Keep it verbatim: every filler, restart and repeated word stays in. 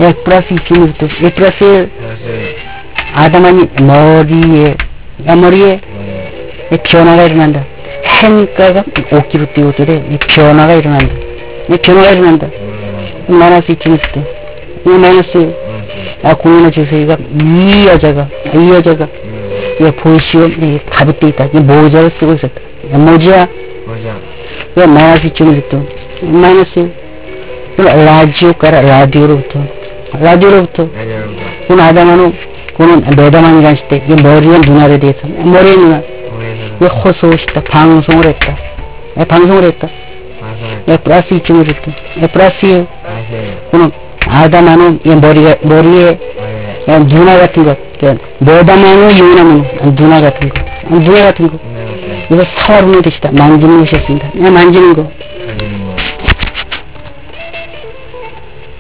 일 플러스 이 지금부터 일 플러스 일 아담아니 머리에 야 머리에 이 변화가 일어난다. 해니까가 오 킬로미터 뛰어오더래. 이 변화가 일어난다. 이 변화가 일어난다. 마이너스 이 지금부터 이 마이너스 아 공연의 주세가 이 여자가 이 여자가 이 보이시오 이 가볍게 있다. 이 모자를 쓰고 있었다. 야, 모자 이 마이너스 이 지금부터 마이너스 라디오 가라 라디오로부터 라디오로부터 그 아담아는 그는 매다만이 갔을 때 이 머리에 누나에 대해서 머리에 누나 이 호소시다 방송을 했다. 에, 방송을 했다. 에, 플러스 이 지금부터 에, 플러스 일 그는 아담아는 이 머리가 머리에 에, 누나 같은 것 매다만의 유나는 누나 같은 거 누나 같은 거 이거 사와르는 뜻이다. 만지는 것이었습니다. 에, 만지는 거